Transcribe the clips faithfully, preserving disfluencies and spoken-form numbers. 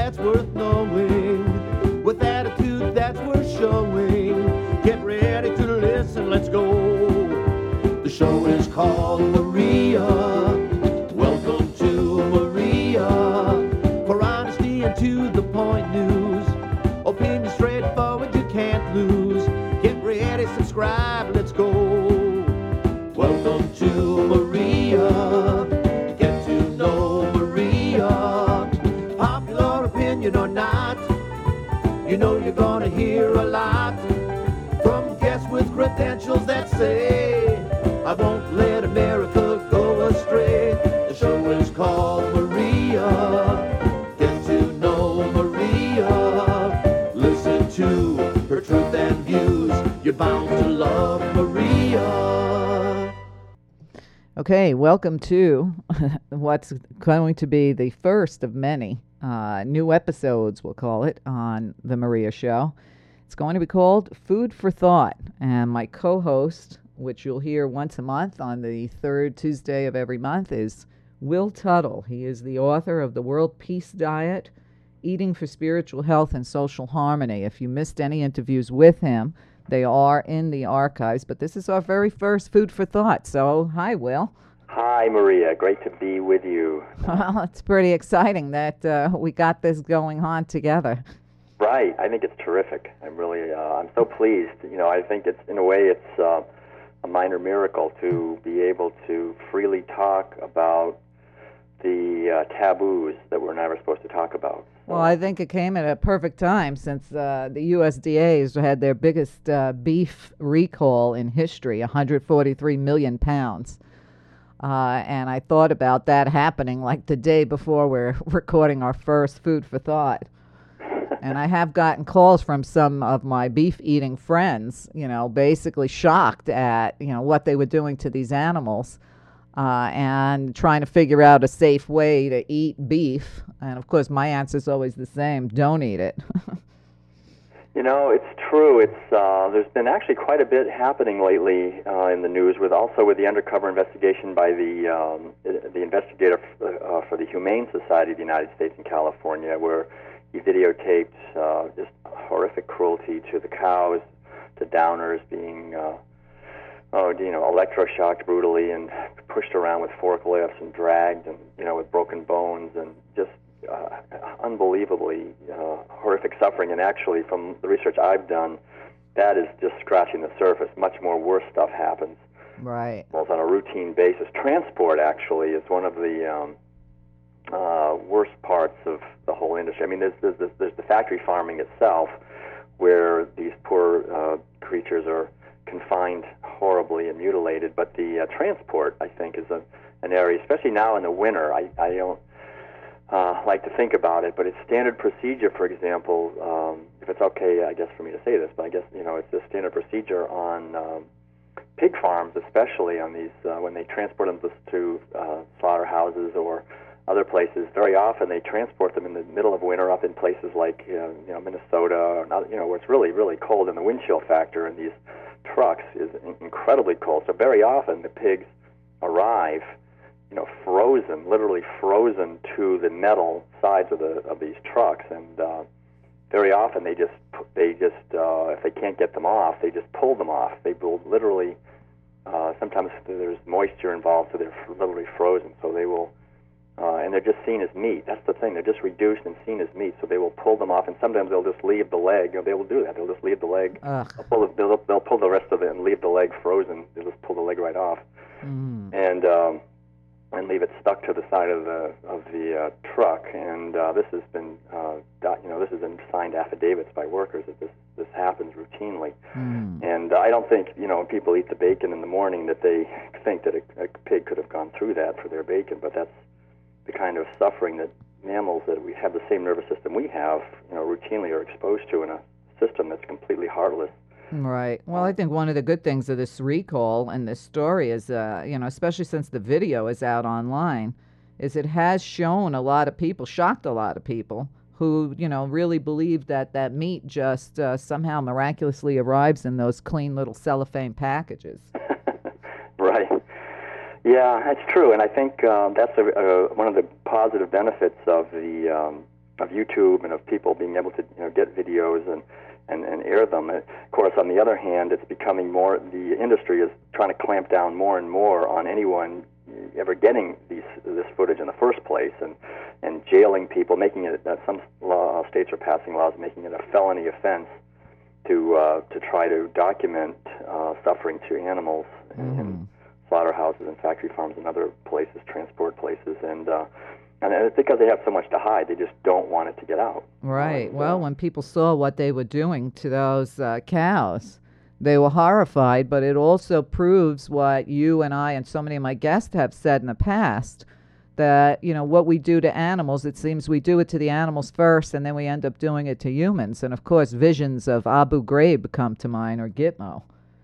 that's worth knowing, with attitude that's worth showing. Get ready to listen, let's go. The show is called Maria. Welcome to Maria. For honesty and to the point news. Opinion straightforward, you can't lose. Get ready, subscribe, let's go. Welcome to Maria. Get to know Maria. Popular opinion or not, you know you're gonna hear a lot from guests with credentials that say, I won't let America go astray. The show is called Maria. Get to know Maria. Listen to her truth and views. You're bound to love Maria. Okay, welcome to what's going to be the first of many uh, new episodes, we'll call it, on The Maria Show. It's going to be called Food for Thought, and my co-host, which you'll hear once a month on the third Tuesday of every month, is Will Tuttle. He is the author of The World Peace Diet, Eating for Spiritual Health and Social Harmony. If you missed any interviews with him, they are in the archives, but this is our very first Food for Thought. So, hi, Will. Hi, Maria. Great to be with you. Well, it's pretty exciting that uh, we got this going on together. Right. I think it's terrific. I'm really, uh, I'm so pleased. You know, I think it's, in a way, it's uh, a minor miracle to be able to freely talk about the uh, taboos that we're never supposed to talk about. Well, I think it came at a perfect time since uh, the U S D A has had their biggest uh, beef recall in history, one hundred forty-three million pounds. Uh, and I thought about that happening like the day before we're recording our first Food for Thought. And I have gotten calls from some of my beef-eating friends, you know, basically shocked at, you know, what they were doing to these animals uh, and trying to figure out a safe way to eat beef. And, of course, my answer is always the same: don't eat it. You know, it's true. It's uh, there's been actually quite a bit happening lately uh, in the news, with also with the undercover investigation by the um, the investigator f- uh, for the Humane Society of the United States in California, where he videotaped uh, just horrific cruelty to the cows, to downers being, uh, oh, you know, electroshocked brutally and pushed around with forklifts and dragged, and you know, with broken bones, and just uh, unbelievably uh, horrific suffering. And actually, from the research I've done, that is just scratching the surface. Much more worse stuff happens. Right. Well, it's on a routine basis. Transport actually is one of the um, uh, worst parts of the whole industry. I mean, there's, there's, there's the factory farming itself, where these poor uh, creatures are confined horribly and mutilated. But the uh, transport, I think, is a, an area, especially now in the winter. I, I don't uh, like to think about it, but it's standard procedure, for example, um, if it's okay, I guess, for me to say this, but I guess, you know, it's a standard procedure on um, pig farms, especially on these, uh, when they transport them to uh, slaughterhouses or other places. Very often they transport them in the middle of winter up in places like, uh, you know, Minnesota, or not, you know, where it's really, really cold, and the wind chill factor in these trucks is in- incredibly cold. So very often the pigs arrive, you know, frozen, literally frozen to the metal sides of the of these trucks, and uh, very often they just they just uh, if they can't get them off, they just pull them off. They will literally uh, sometimes there's moisture involved, so they're literally frozen. So they will. Uh, and they're just seen as meat. That's the thing. They're just reduced and seen as meat. So they will pull them off, and sometimes they'll just leave the leg. You know, they will do that. They'll just leave the leg. They'll pull, the, they'll, they'll pull the rest of it and leave the leg frozen. They'll just pull the leg right off, Mm. and um, and leave it stuck to the side of the of the uh, truck. And uh, this has been, uh, doc, you know, this has been signed affidavits by workers that this this happens routinely. Mm. And I don't think, you know, when people eat the bacon in the morning, that they think that a, a pig could have gone through that for their bacon, but that's the kind of suffering that mammals that we have the same nervous system we have, you know, routinely are exposed to in a system that's completely heartless. Right. Well, I think one of the good things of this recall and this story is, uh, you know, especially since the video is out online, is it has shown a lot of people, shocked a lot of people who, you know, really believe that that meat just uh, somehow miraculously arrives in those clean little cellophane packages. Right. Yeah, that's true, and I think um, that's a, a, one of the positive benefits of the um, of YouTube and of people being able to you know get videos and, and, and air them. Of course, on the other hand, it's becoming more, the industry is trying to clamp down more and more on anyone ever getting these this footage in the first place, and and jailing people, making it that some law, states are passing laws making it a felony offense to uh, to try to document uh, suffering to animals mm. in slaughterhouses and factory farms and other places, transport places, and uh, and it's because they have so much to hide. They just don't want it to get out. Right. And, well, uh, when people saw what they were doing to those uh, cows, they were horrified, but it also proves what you and I and so many of my guests have said in the past, that, you know, what we do to animals, it seems we do it to the animals first, and then we end up doing it to humans. And, of course, visions of Abu Ghraib come to mind, or Gitmo.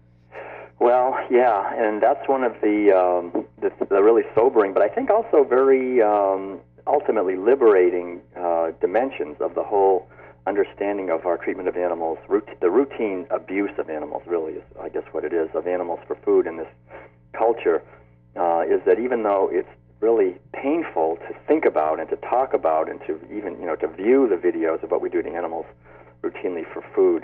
Well, yeah, and that's one of the, um, the, the really sobering, but I think also very um, ultimately liberating uh, dimensions of the whole understanding of our treatment of animals, rout- the routine abuse of animals, really is, I guess, what it is, of animals for food in this culture, uh, is that even though it's really painful to think about and to talk about and to even, you know, to view the videos of what we do to animals routinely for food,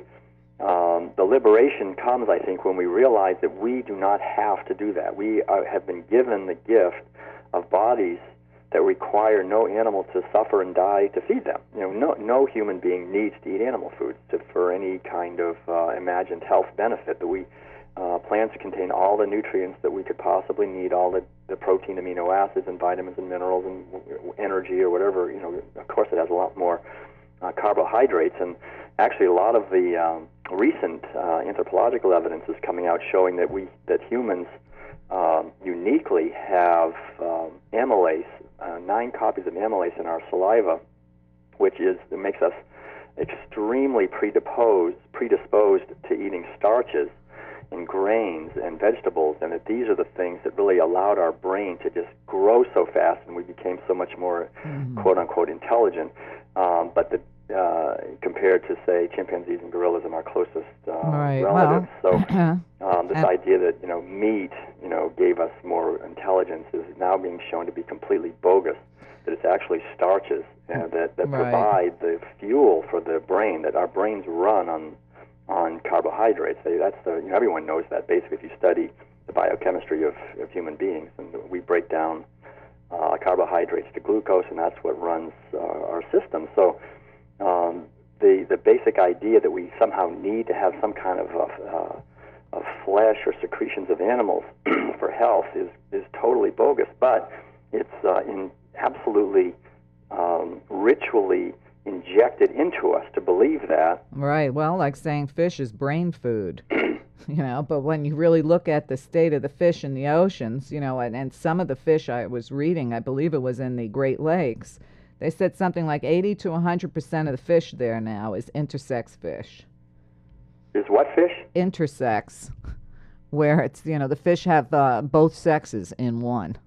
um, the liberation comes, I think, when we realize that we do not have to do that. We are, have been given the gift of bodies that require no animal to suffer and die to feed them. You know, no, no human being needs to eat animal foods to, for any kind of uh, imagined health benefit. That we uh, plants contain all the nutrients that we could possibly need, all the, the protein, amino acids, and vitamins and minerals and energy or whatever. You know, of course, it has a lot more uh, carbohydrates, and actually, a lot of the um, recent uh, anthropological evidence is coming out showing that we that humans um, uniquely have um, amylase. Uh, nine copies of amylase in our saliva, which is it makes us extremely predisposed predisposed to eating starches and grains and vegetables, and that these are the things that really allowed our brain to just grow so fast, and we became so much more mm-hmm. quote unquote intelligent. Um, but the uh, compared to, say, chimpanzees and gorillas and our closest uh, right. relatives. Well, so um, this idea that, you know, meat, you know, gave us more intelligence is now being shown to be completely bogus, that it's actually starches uh, that, that right. provide the fuel for the brain, that our brains run on on carbohydrates. They, that's the, you know, everyone knows that, basically, if you study the biochemistry of, of human beings. And we break down uh, carbohydrates to glucose, and that's what runs uh, our system. So Um, the the basic idea that we somehow need to have some kind of uh, of flesh or secretions of animals for health is is totally bogus. But it's uh, in absolutely um, ritually injected into us to believe that. Right. Well, like saying fish is brain food. You know, but when you really look at the state of the fish in the oceans, you know, and, and some of the fish I was reading, I believe it was in the Great Lakes. They said something like eighty to one hundred percent of the fish there now is intersex fish. Is what fish? Intersex, where it's, you know, the fish have uh, both sexes in one.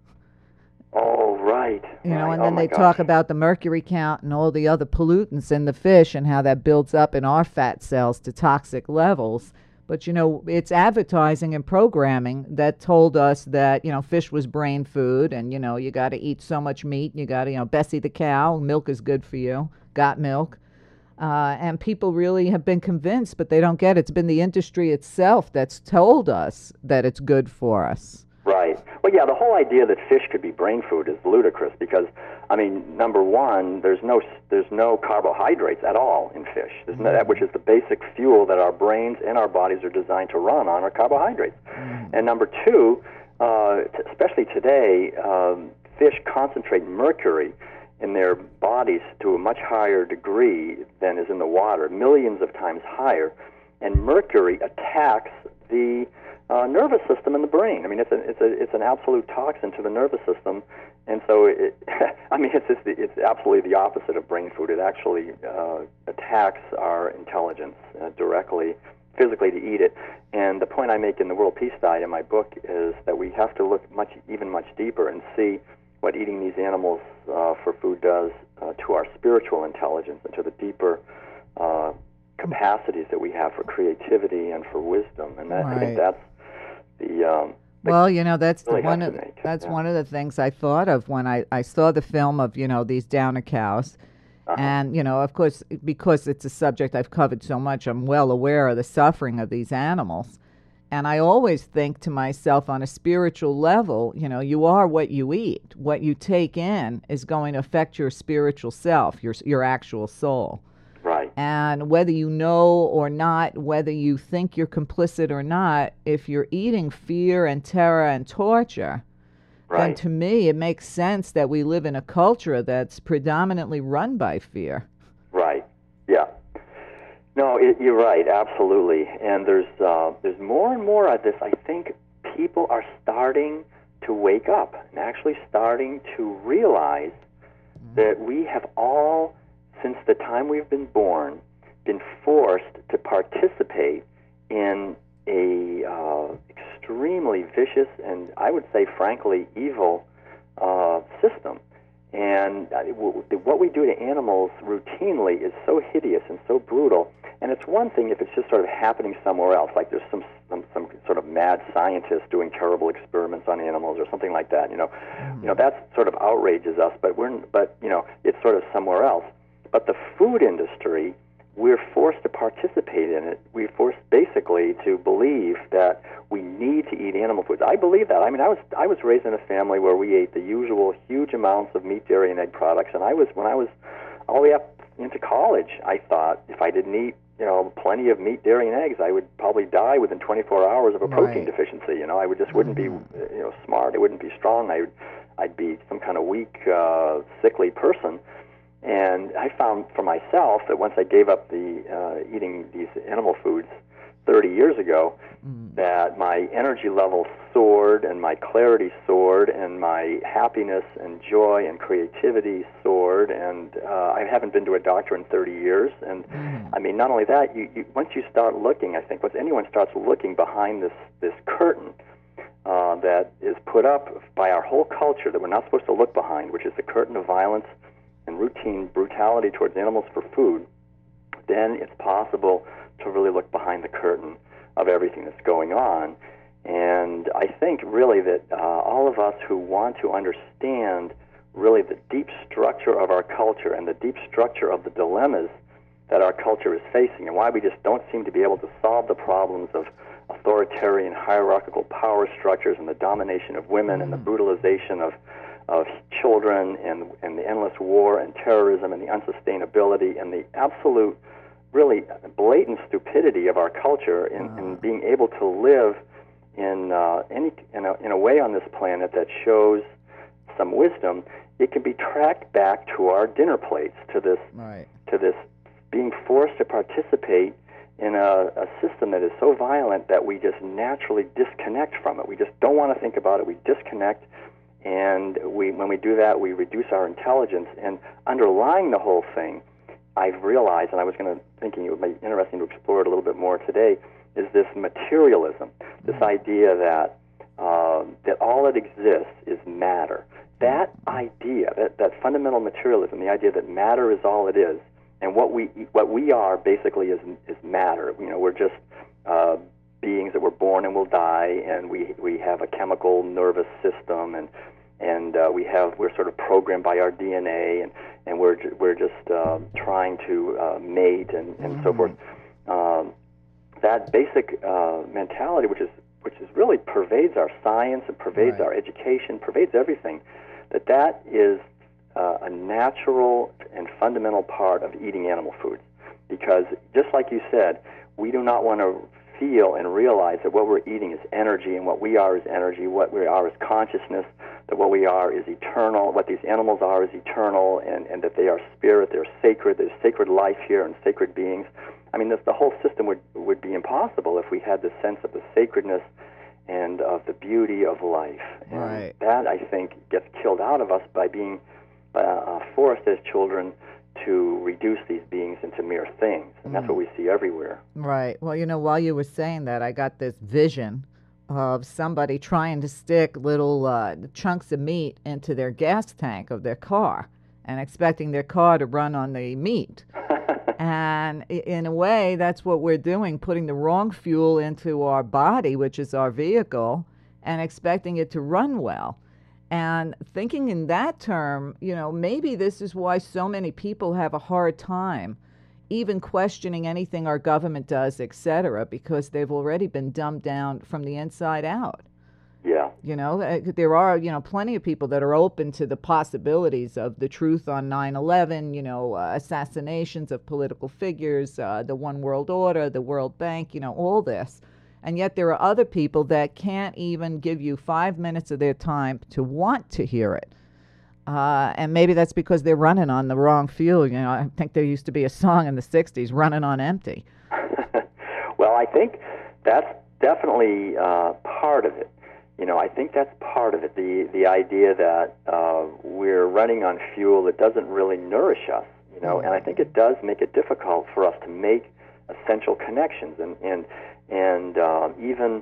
Oh, right. You know, right. and oh then they gosh. talk about the mercury count and all the other pollutants in the fish and how that builds up in our fat cells to toxic levels. But, you know, it's advertising and programming that told us that, you know, fish was brain food and, you know, you got to eat so much meat. You got to, you know, Bessie the cow, milk is good for you, got milk. Uh, and people really have been convinced, but they don't get it. It's been the industry itself that's told us that it's good for us. Right. Well, yeah, the whole idea that fish could be brain food is ludicrous because, I mean, number one, there's no there's no carbohydrates at all in fish, mm-hmm. no, that, which is the basic fuel that our brains and our bodies are designed to run on, are carbohydrates. Mm-hmm. And number two, uh, t- especially today, um, fish concentrate mercury in their bodies to a much higher degree than is in the water, millions of times higher. And mercury attacks the Uh, nervous system in the brain. I mean, it's a, it's a, it's an absolute toxin to the nervous system, and so it, I mean, it's just the, it's absolutely the opposite of brain food. It actually uh, attacks our intelligence uh, directly, physically, to eat it. And the point I make in the World Peace Diet in my book is that we have to look much, even much deeper, and see what eating these animals uh, for food does uh, to our spiritual intelligence and to the deeper uh, capacities that we have for creativity and for wisdom. And that, right. I think that's The, um, well, you know, that's really the one of make, that's yeah. one of the things I thought of when I, I saw the film of, you know, these downer cows. Uh-huh. And, you know, of course, because it's a subject I've covered so much, I'm well aware of the suffering of these animals. And I always think to myself on a spiritual level, you know, you are what you eat. What you take in is going to affect your spiritual self, your your actual soul. Right. And whether you know or not, whether you think you're complicit or not, if you're eating fear and terror and torture, right. then to me it makes sense that we live in a culture that's predominantly run by fear. Right. Yeah. No, it, you're right, absolutely. And there's uh, there's more and more of this. I think people are starting to wake up and actually starting to realize mm-hmm. that we have all, since the time we've been born, been forced to participate in a uh, extremely vicious and, I would say, frankly, evil uh, system. And uh, w- what we do to animals routinely is so hideous and so brutal. And it's one thing if it's just sort of happening somewhere else, like there's some some, some sort of mad scientist doing terrible experiments on animals or something like that. You know, mm-hmm. you know that sort of outrages us. But we're but you know it's sort of somewhere else. But the food industry, we're forced to participate in it. We're forced basically to believe that we need to eat animal foods. I believe that. I mean, I was I was raised in a family where we ate the usual huge amounts of meat, dairy, and egg products. And I was when I was all the way up into college, I thought if I didn't eat you know plenty of meat, dairy, and eggs, I would probably die within twenty-four hours of a protein right. deficiency. You know, I would just wouldn't mm-hmm. be you know smart. I wouldn't be strong. I would I'd be some kind of weak, uh, sickly person. And I found for myself that once I gave up the uh, eating these animal foods thirty years ago, mm. that my energy level soared and my clarity soared and my happiness and joy and creativity soared. And uh, I haven't been to a doctor in thirty years. And mm. I mean, not only that, you, you once you start looking, I think once anyone starts looking behind this, this curtain uh, that is put up by our whole culture that we're not supposed to look behind, which is the curtain of violence and routine brutality towards animals for food, then it's possible to really look behind the curtain of everything that's going on. And I think really that uh, all of us who want to understand really the deep structure of our culture and the deep structure of the dilemmas that our culture is facing and why we just don't seem to be able to solve the problems of authoritarian hierarchical power structures and the domination of women mm-hmm. and the brutalization of of children and and the endless war and terrorism and the unsustainability and the absolute, really blatant stupidity of our culture in, wow. in being able to live in uh, any in a, in a way on this planet that shows some wisdom. It can be tracked back to our dinner plates, to this right. to this being forced to participate in a, a system that is so violent that we just naturally disconnect from it. We just don't want to think about it. We disconnect. And we, when we do that, we reduce our intelligence. And underlying the whole thing, I've realized, and I was going to thinking it would be interesting to explore it a little bit more today, is this materialism, this idea that uh, that all that exists is matter. That idea, that, that fundamental materialism, the idea that matter is all it is, and what we what we are basically is is matter. You know, we're just uh, beings that were born and will die, and we we have a chemical nervous system, and and uh, we have we're sort of programmed by our D N A, and and we're ju- we're just uh, trying to uh, mate and, and mm-hmm. so forth. Um, that basic uh, mentality, which is which is really pervades our science and pervades right. our education, pervades everything. That that is uh, a natural and fundamental part of eating animal foods, because just like you said, we do not want to feel and realize that what we're eating is energy, and what we are is energy, what we are is consciousness, that what we are is eternal, what these animals are is eternal, and, and that they are spirit, they're sacred, there's sacred life here and sacred beings. I mean, this, the whole system would, would be impossible if we had the sense of the sacredness and of the beauty of life. And right. that, I think, gets killed out of us by being uh, forced as children to reduce these beings into mere things. And that's mm. what we see everywhere. Right. Well, you know, while you were saying that, I got this vision of somebody trying to stick little uh, chunks of meat into their gas tank of their car and expecting their car to run on the meat. And in a way, that's what we're doing, putting the wrong fuel into our body, which is our vehicle, and expecting it to run well. And thinking in that term, you know, maybe this is why so many people have a hard time even questioning anything our government does, et cetera, because they've already been dumbed down from the inside out. Yeah. You know, uh, there are, you know, plenty of people that are open to the possibilities of the truth on nine eleven, you know, uh, assassinations of political figures, uh, the One World Order, the World Bank, you know, all this. And yet there are other people that can't even give you five minutes of their time to want to hear it. Uh, and maybe that's because they're running on the wrong fuel. You know, I think there used to be a song in the sixties, Running on Empty. Well, I think that's definitely uh, part of it. You know, I think that's part of it, the, the idea that uh, we're running on fuel that doesn't really nourish us, you know, and I think it does make it difficult for us to make essential connections. And, and, and uh, even,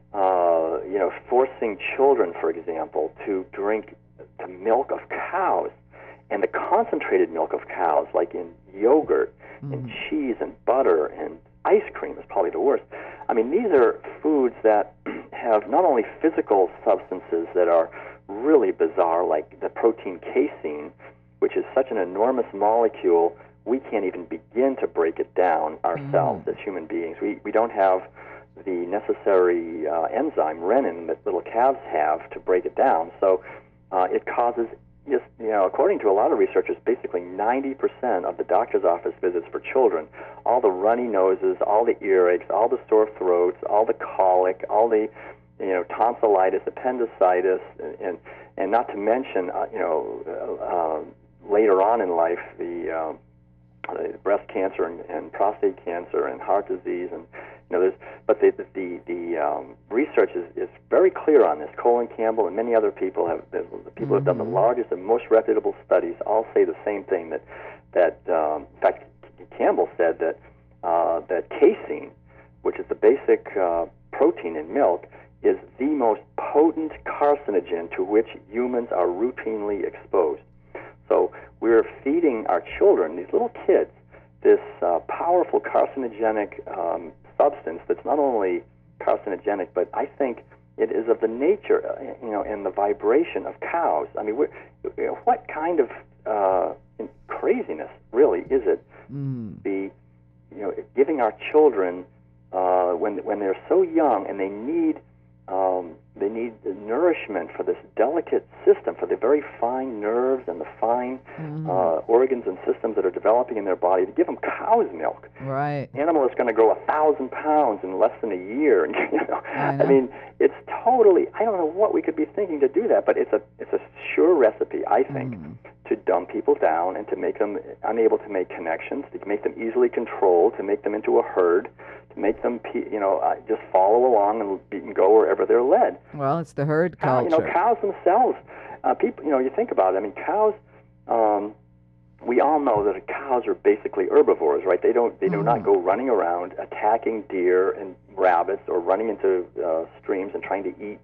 uh, you know, forcing children, for example, to drink the milk of cows, and the concentrated milk of cows, like in yogurt mm. and cheese and butter and ice cream is probably the worst. I mean, these are foods that have not only physical substances that are really bizarre, like the protein casein, which is such an enormous molecule, we can't even begin to break it down ourselves mm. as human beings. We, we don't have the necessary uh, enzyme, renin, that little calves have to break it down. So uh, it causes, just, you know, according to a lot of researchers, basically ninety percent of the doctor's office visits for children, all the runny noses, all the earaches, all the sore throats, all the colic, all the, you know, tonsillitis, appendicitis, and and, and not to mention, uh, you know, uh, uh, later on in life, the, uh, the breast cancer and, and prostate cancer and heart disease, and you know, there's, but the the the um, research is, is very clear on this. Colin Campbell and many other people have, the people who have done the largest and most reputable studies, all say the same thing. That that um, in fact, Campbell said that uh, that casein, which is the basic uh, protein in milk, is the most potent carcinogen to which humans are routinely exposed. So we're feeding our children, these little kids, this uh, powerful carcinogenic um, substance that's not only carcinogenic, but I think it is of the nature, uh, you know, and the vibration of cows. I mean, we're, you know, what kind of uh, craziness really is it? Mm. The, you know, giving our children uh, when when they're so young and they need um, they need the nourishment for this delicate system, for the very fine nerves and the fine mm. uh, organs and systems that are developing in their body, to give them cow's milk. Right. The animal is going to grow a thousand pounds in less than a year. And, you know, I know. I mean, it's totally, I don't know what we could be thinking to do that, but it's a it's a sure recipe, I think, mm. to dumb people down and to make them unable to make connections, to make them easily controlled, to make them into a herd, to make them, you know, uh, just follow along and, be, and go wherever they're led. Well, it's the herd Cow, culture. you know, cows themselves, uh, people, you know, you think about it. I mean, cows, um, we all know that cows are basically herbivores, right? They don't, they do mm. not go running around attacking deer and rabbits or running into uh, streams and trying to eat,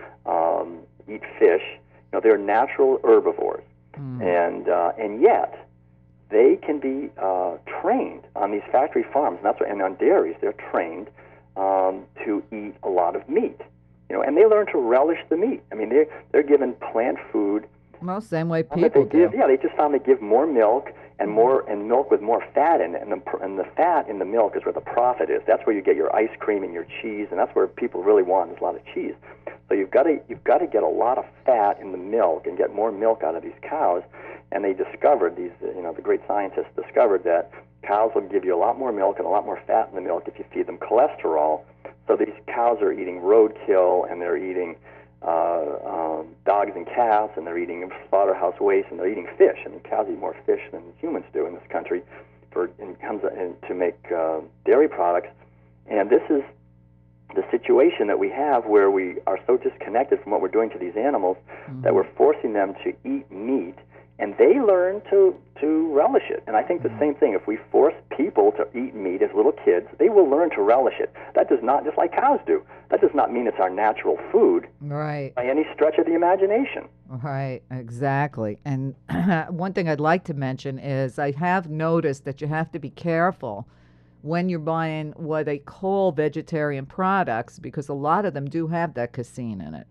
um, eat fish. You know, they're natural herbivores. Mm. And, uh, and yet, they can be uh, trained on these factory farms, and that's what, and on dairies, they're trained um, to eat a lot of meat. You know, and they learn to relish the meat. I mean, they're they're given plant food. Well, same way They people give, do. yeah, they just found they give more milk and more and milk with more fat in it, and the and the fat in the milk is where the profit is. That's where you get your ice cream and your cheese, and that's where people really want is a lot of cheese. So you've got to you've got to get a lot of fat in the milk and get more milk out of these cows. And they discovered these, you know, the great scientists discovered that cows will give you a lot more milk and a lot more fat in the milk if you feed them cholesterol. So these cows are eating roadkill, and they're eating uh, um, dogs and cats, and they're eating slaughterhouse waste, and they're eating fish. I mean, cows eat more fish than humans do in this country for in, comes in, to make uh, dairy products. And this is the situation that we have where we are so disconnected from what we're doing to these animals mm-hmm. that we're forcing them to eat meat. And they learn to, to relish it. And I think the same thing, if we force people to eat meat as little kids, they will learn to relish it. That does not, just like cows do, that does not mean it's our natural food right. by any stretch of the imagination. Right, exactly. And one thing I'd like to mention is I have noticed that you have to be careful when you're buying what they call vegetarian products, because a lot of them do have that casein in it.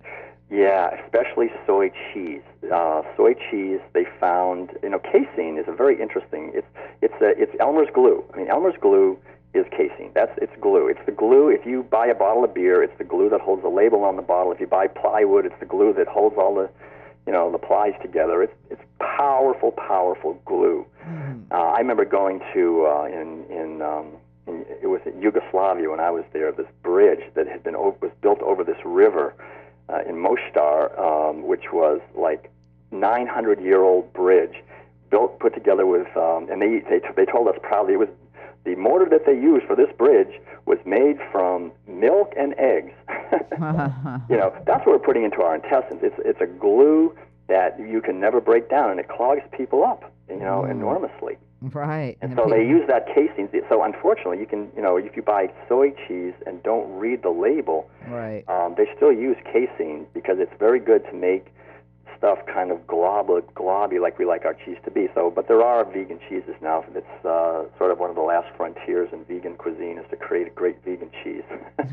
Yeah, especially soy cheese. Uh, soy cheese, they found, you know, casein is a very interesting. It's it's a, it's Elmer's glue. I mean, Elmer's glue is casein. That's it's glue. It's the glue. If you buy a bottle of beer, it's the glue that holds the label on the bottle. If you buy plywood, it's the glue that holds all the, you know, the plies together. It's it's powerful, powerful glue. Mm. Uh, I remember going to uh, in in. Um, in, it was in Yugoslavia when I was there. This bridge that had been was built over this river. Uh, in Mostar, um, which was like nine hundred year old bridge, built put together with, um, and they they they told us proudly it was the mortar that they used for this bridge was made from milk and eggs. You know, that's what we're putting into our intestines. It's it's a glue that you can never break down, and it clogs people up, you know, mm. enormously. Right. And, and so they use that casein. So unfortunately, you can, you know, if you buy soy cheese and don't read the label, right, um, they still use casein because it's very good to make stuff kind of glob globby like we like our cheese to be. So, but there are vegan cheeses now. It's uh, sort of one of the last frontiers in vegan cuisine is to create a great vegan cheese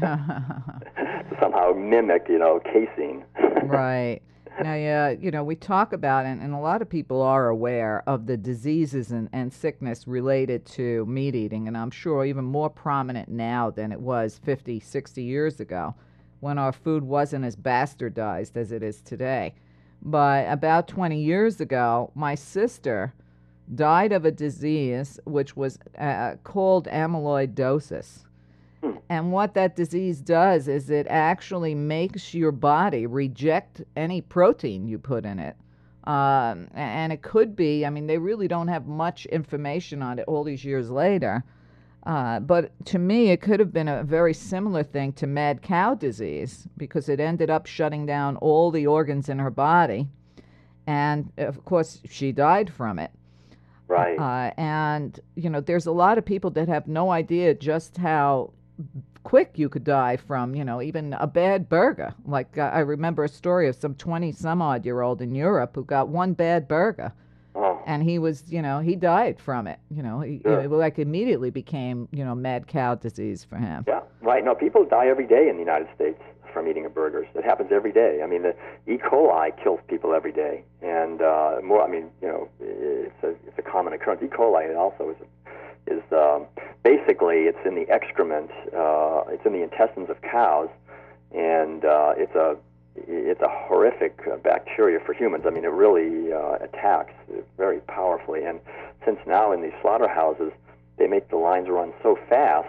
to somehow mimic, you know, casein. Right. Now, yeah, you know, we talk about, and, and a lot of people are aware of the diseases and, and sickness related to meat eating, and I'm sure even more prominent now than it was fifty, sixty years ago when our food wasn't as bastardized as it is today. But about twenty years ago, my sister died of a disease which was uh, called amyloidosis. And what that disease does is it actually makes your body reject any protein you put in it. Um, and it could be, I mean, they really don't have much information on it all these years later. Uh, but to me, it could have been a very similar thing to mad cow disease because it ended up shutting down all the organs in her body. And, of course, she died from it. Right. Uh, and, you know, there's a lot of people that have no idea just how quick you could die from, you know, even a bad burger. Like uh, I remember a story of some twenty-some-odd-year-old in Europe who got one bad burger, oh. and he was, you know, he died from it. You know, he, sure. it like immediately became, you know, mad cow disease for him. Yeah, right. No, people die every day in the United States from eating a burger. It happens every day. I mean, the E. coli kills people every day, and uh, more. I mean, you know, it's a it's a common occurrence. E. coli also is a is um, basically it's in the excrement, uh, it's in the intestines of cows, and uh, it's a it's a horrific uh, bacteria for humans. I mean, it really uh, attacks very powerfully. And since now in these slaughterhouses they make the lines run so fast,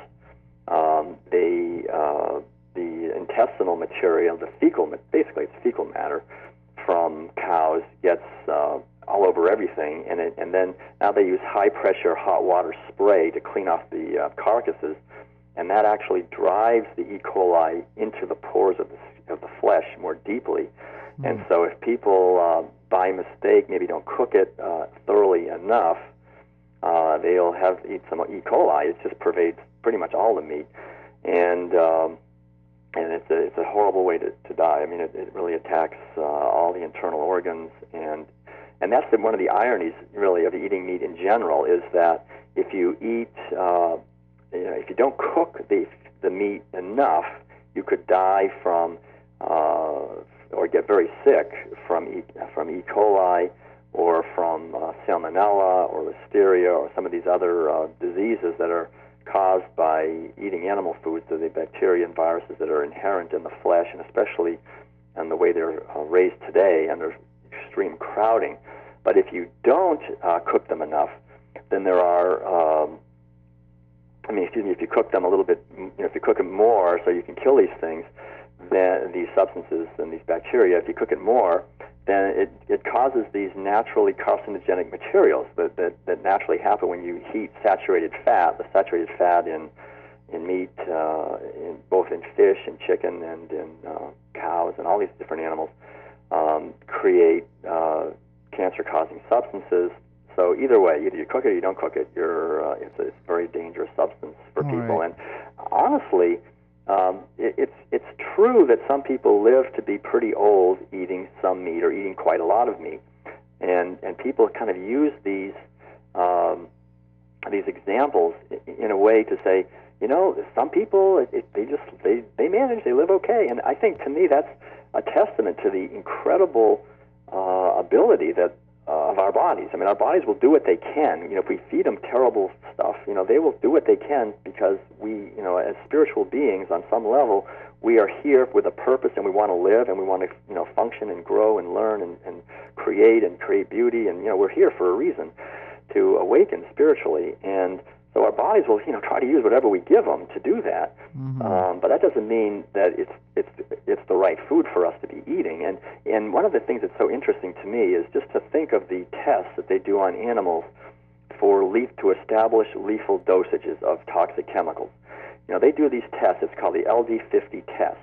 um, they uh, the intestinal material, the fecal, basically it's fecal matter from cows gets uh, all over everything, and it, and then now they use high-pressure hot water spray to clean off the uh, carcasses, and that actually drives the E. coli into the pores of the, of the flesh more deeply. Mm. And so if people, uh, by mistake, maybe don't cook it uh, thoroughly enough, uh, they'll have eat some E. coli. It just pervades pretty much all the meat, and um, and it's a, it's a horrible way to, to die. I mean, it, it really attacks uh, all the internal organs, and And that's the, one of the ironies, really, of eating meat in general, is that if you eat, uh, you know, if you don't cook the the meat enough, you could die from uh, or get very sick from E. from E. coli or from uh, salmonella or listeria or some of these other uh, diseases that are caused by eating animal foods, so the bacteria and viruses that are inherent in the flesh, and especially in the way they're uh, raised today under extreme crowding. But if you don't uh, cook them enough, then there are, um, I mean, excuse me, if you cook them a little bit, you know, if you cook them more so you can kill these things, then these substances and these bacteria, if you cook it more, then it, it causes these naturally carcinogenic materials that, that, that naturally happen when you heat saturated fat, the saturated fat in in meat, uh, in, both in fish and chicken and in uh, cows and all these different animals, um, create uh, cancer-causing substances. So either way, either you cook it or you don't cook it, you're, uh, it's, a, it's a very dangerous substance for all people. right. And honestly, um, it, it's it's true that some people live to be pretty old eating some meat or eating quite a lot of meat, and and people kind of use these um, these examples in a way to say, you know, some people it, it, they just they they manage, they live okay. And I think to me that's a testament to the incredible uh, ability that uh, of our bodies. I mean, our bodies will do what they can. You know, if we feed them terrible stuff, you know, they will do what they can because we, you know, as spiritual beings on some level, we are here with a purpose and we want to live and we want to, you know, function and grow and learn and, and create and create beauty. And, you know, we're here for a reason, to awaken spiritually. And so our bodies will, you know, try to use whatever we give them to do that. Mm-hmm. Um, but that doesn't mean that it's it's it's the right food for us to be eating. And and one of the things that's so interesting to me is just to think of the tests that they do on animals for le- to establish lethal dosages of toxic chemicals. You know, they do these tests. It's called the L D fifty test.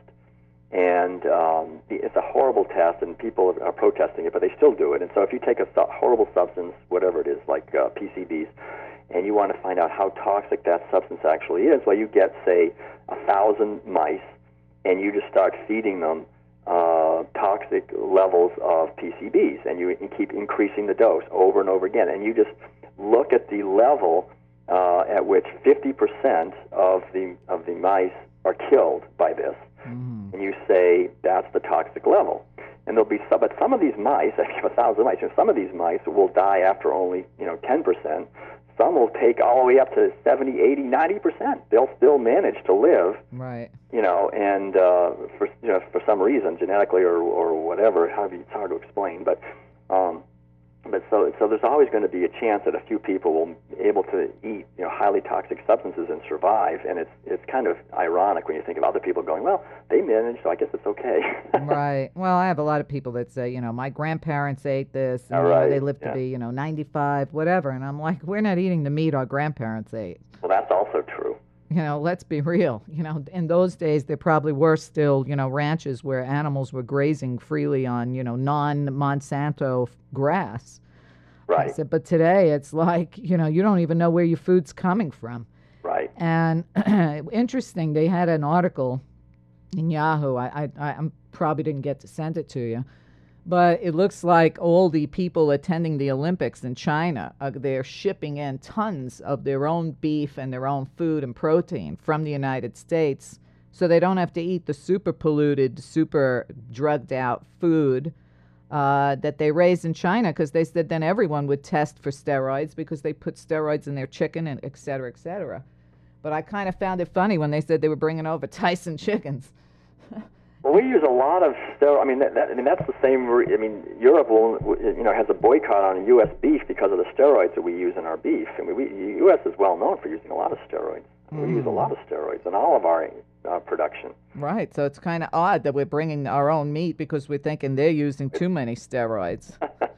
And um, it's a horrible test, and people are protesting it, but they still do it. And so if you take a su- horrible substance, whatever it is, like uh, P C Bs, and you want to find out how toxic that substance actually is, well, you get, say, a thousand mice, and you just start feeding them uh, toxic levels of P C Bs, and you, you keep increasing the dose over and over again. And you just look at the level uh, at which fifty percent of the of the mice are killed by this. Mm-hmm. And you say that's the toxic level, and there'll be some. But some of these mice, I have a thousand mice. You know, some of these mice will die after only you know ten percent. Some will take all the way up to seventy, eighty, ninety percent. They'll still manage to live, right? You know, and uh, for you know for some reason, genetically or or whatever. However, it's hard to explain, but. Um, But so, so there's always going to be a chance that a few people will be able to eat, you know, highly toxic substances and survive. And it's it's kind of ironic when you think of other people going, well, they managed, so I guess it's okay. Right. Well, I have a lot of people that say, you know, my grandparents ate this, and All you know, right. they lived yeah. to be, you know, ninety-five, whatever. And I'm like, we're not eating the meat our grandparents ate. Well, that's also true. You know, let's be real. You know, in those days, there probably were still, you know, ranches where animals were grazing freely on, you know, non-Monsanto grass. Right. I said, but today it's like, you know, you don't even know where your food's coming from. Right. And interesting, they had an article in Yahoo. I, I, I probably didn't get to send it to you, but it looks like all the people attending the Olympics in China, uh, they're shipping in tons of their own beef and their own food and protein from the United States, so they don't have to eat the super polluted, super drugged out food Uh, that they raised in China, because they said then everyone would test for steroids because they put steroids in their chicken and et cetera, et cetera. But I kind of found it funny when they said they were bringing over Tyson chickens. Well, we use a lot of steroids. I mean, that, that, I mean that's the same. Re- I mean, Europe will, you know, has a boycott on U S beef because of the steroids that we use in our beef. I mean, we, U S is well known for using a lot of steroids. Mm. We use a lot of steroids in all of our uh, production. Right. So it's kind of odd that we're bringing our own meat because we're thinking they're using too many steroids.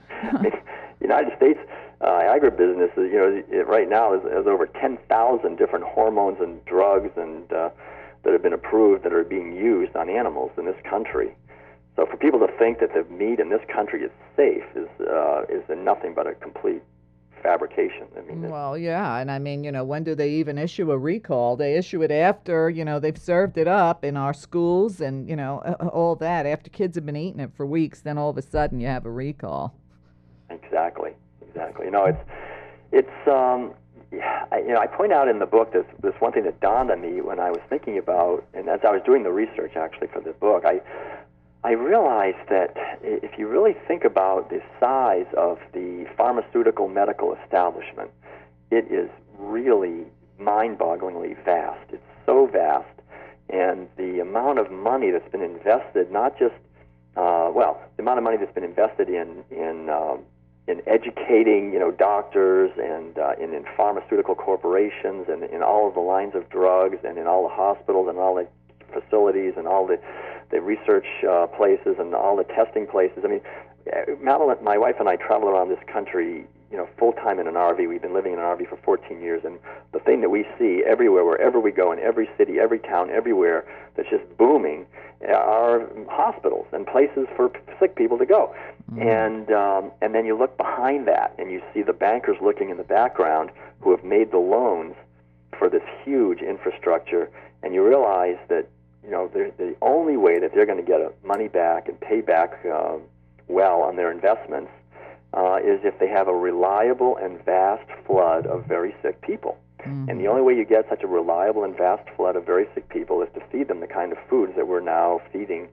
The United States uh, agribusiness, is, you know, it, right now is, is over ten thousand different hormones and drugs and uh, that have been approved that are being used on animals in this country. So for people to think that the meat in this country is safe is uh, is nothing but a complete fabrication. I mean, well, yeah, and I mean, you know, when do they even issue a recall? They issue it after, you know, they've served it up in our schools and, you know, all that. After kids have been eating it for weeks, then all of a sudden you have a recall. Exactly, exactly. You know, it's, it's, um, yeah, I, you know, I point out in the book this, this one thing that dawned on me when I was thinking about, and as I was doing the research actually for the book, I, I realized that if you really think about the size of the pharmaceutical medical establishment, it is really mind-bogglingly vast. It's so vast, and the amount of money that's been invested, not just, uh, well, the amount of money that's been invested in in um, in educating, you know, doctors and uh, in, in pharmaceutical corporations and in all of the lines of drugs and in all the hospitals and all the facilities and all the the research uh, places and all the testing places. I mean, Madeline, my wife and I travel around this country, you know, full-time in an R V. We've been living in an R V for fourteen years, and the thing that we see everywhere, wherever we go, in every city, every town, everywhere, that's just booming, are hospitals and places for sick people to go. Mm-hmm. And um, and then you look behind that, and you see the bankers looking in the background who have made the loans for this huge infrastructure, and you realize that, you know, the only way that they're going to get money back and pay back uh, well on their investments uh, is if they have a reliable and vast flood of very sick people. Mm-hmm. And the only way you get such a reliable and vast flood of very sick people is to feed them the kind of foods that we're now feeding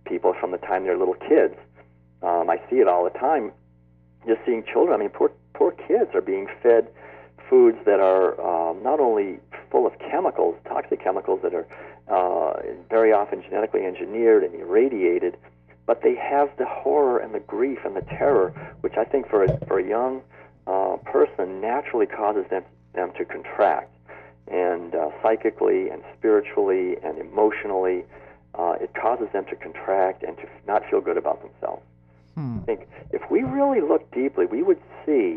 people from the time they're little kids. Um, I see it all the time, just seeing children. I mean, poor poor kids are being fed foods that are um, not only full of chemicals, toxic chemicals that are uh, very often genetically engineered and irradiated, but they have the horror and the grief and the terror, which I think for a, for a young uh, person naturally causes them, them to contract. And uh, psychically and spiritually and emotionally, uh, it causes them to contract and to not feel good about themselves. Hmm. I think if we really look deeply, we would see